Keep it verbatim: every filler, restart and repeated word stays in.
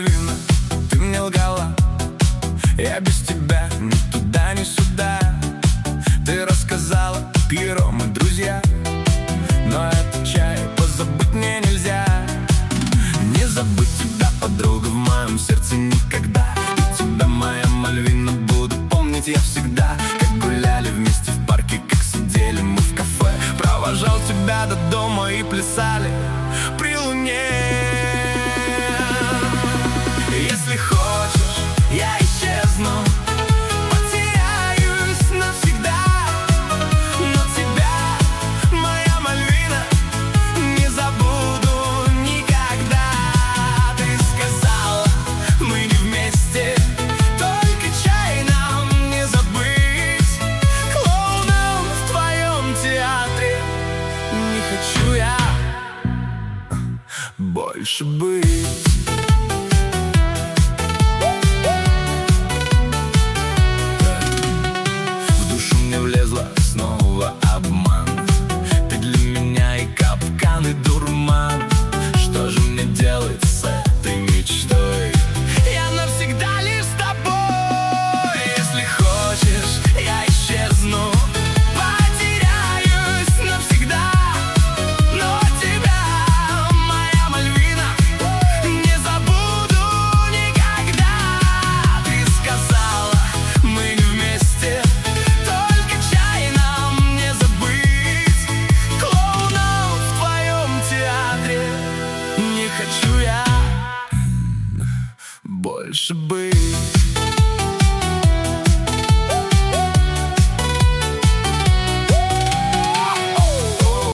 Мальвина, ты мне лгала. Я без тебя ни туда, ни сюда. Ты рассказала, Пьеро, мы друзья, но этот чай позабыть мне нельзя. Не забыть тебя, подруга, в моем сердце никогда. И тебя, моя Мальвина, буду помнить я всегда. Как гуляли вместе в парке, как сидели мы в кафе. Провожал тебя до дома и плясали при луне. Если хочешь, я исчезну, потеряюсь навсегда. Но тебя, моя Мальвина, не забуду никогда. Ты сказала, мы не вместе, только чай нам не забыть. Клоуном в твоем театре не хочу я больше быть. Снова обман. Ты для меня и капкан, и дурман. Что же мне делать с этой мечтой? Я навсегда лишь с тобой. Если хочешь, я исчезну, потеряюсь навсегда. Но тебя, моя Мальвина, не забуду никогда. Ты сказала, мы не вместе, хочу я больше быть.